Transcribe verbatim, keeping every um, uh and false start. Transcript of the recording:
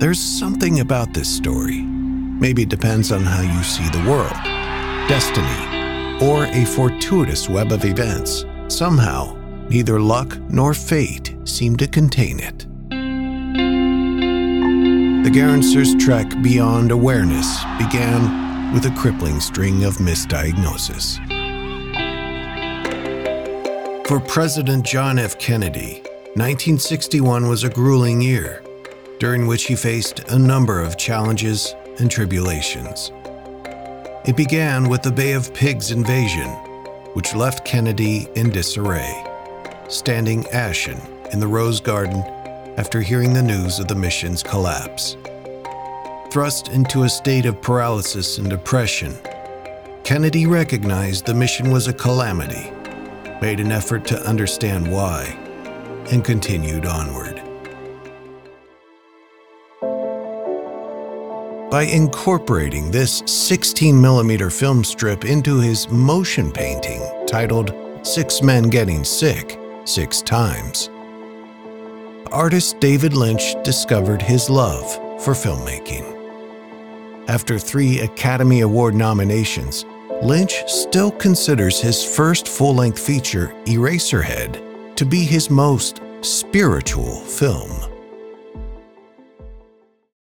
There's something about this story. Maybe it depends on how you see the world, destiny, or a fortuitous web of events. Somehow, neither luck nor fate seem to contain it. The Garansers' trek beyond awareness began with a crippling string of misdiagnosis. For President John F. Kennedy, nineteen sixty-one was a grueling year, during which he faced a number of challenges and tribulations. It began with the Bay of Pigs invasion, which left Kennedy in disarray, standing ashen in the Rose Garden after hearing the news of the mission's collapse. Thrust into a state of paralysis and depression, Kennedy recognized the mission was a calamity, made an effort to understand why, and continued onward. By incorporating this sixteen millimeter film strip into his motion painting titled Six Men Getting Sick Six Times, artist David Lynch discovered his love for filmmaking. After three Academy Award nominations, Lynch still considers his first full-length feature, Eraserhead, to be his most spiritual film.